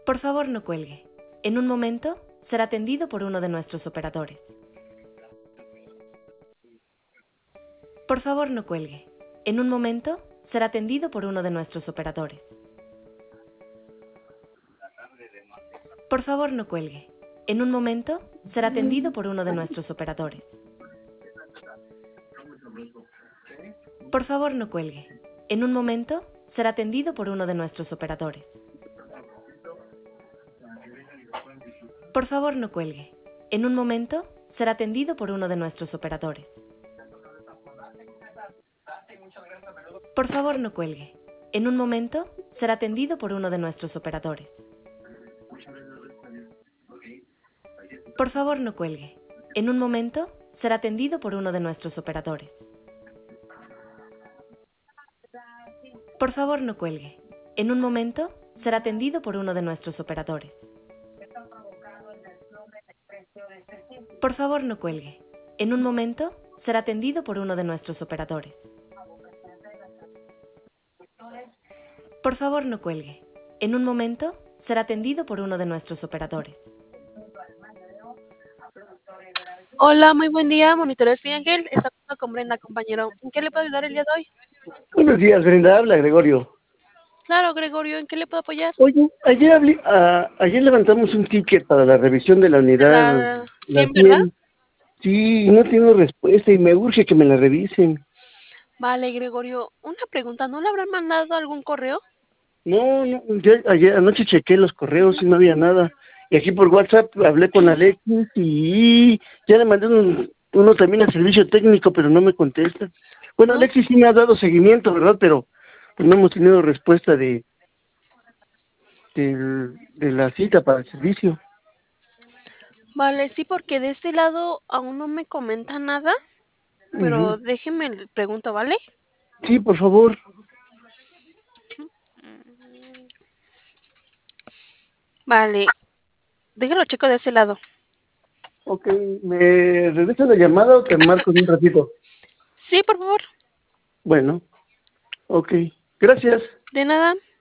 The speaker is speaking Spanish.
Por favor, no cuelgue. En un momento, será atendido por uno de nuestros operadores. Por favor, no cuelgue. En un momento, será atendido por uno de nuestros operadores. Por favor, no cuelgue. En un momento, será atendido por uno de nuestros operadores. Por favor, no cuelgue. En un momento, será atendido por uno de nuestros operadores. Por favor, no cuelgue. En un momento, será atendido por uno de nuestros operadores. Por favor, no cuelgue. En un momento, será atendido por uno de nuestros operadores. Por favor, no cuelgue. En un momento, será atendido por uno de nuestros operadores. Por favor, no cuelgue. En un momento, será atendido por uno de nuestros operadores. Por favor, no cuelgue. En un momento, será atendido por uno de nuestros operadores. Por favor, no cuelgue. En un momento, será atendido por uno de nuestros operadores. Hola, muy buen día, monitor Estoy Ángel. Está con Brenda, compañero. ¿En qué le puedo ayudar el día de hoy? Buenos días, Brenda. Habla Gregorio. Claro, Gregorio, ¿en qué le puedo apoyar? Oye, ayer levantamos un ticket para la revisión de la unidad, La la 100, ¿verdad? 100. Sí, no tengo respuesta y me urge que me la revisen. Vale, Gregorio, una pregunta, ¿no le habrán mandado algún correo? No, ayer anoche chequé los correos y no había nada. Y aquí por WhatsApp hablé con Alexis y ya le mandé uno también al servicio técnico, pero no me contesta. Bueno, ¿No? Alexis sí me ha dado seguimiento, ¿verdad? Pero pues, no hemos tenido respuesta de la cita para el servicio. Vale, sí, porque de este lado aún no me comenta nada, pero Ujú. déjeme le pregunto, ¿vale? Sí, por favor. Vale, déjalo checo de ese lado. Ok, ¿me regresa la llamada o te marco en un ratito? Sí, por favor. Bueno, ok. Gracias. De nada.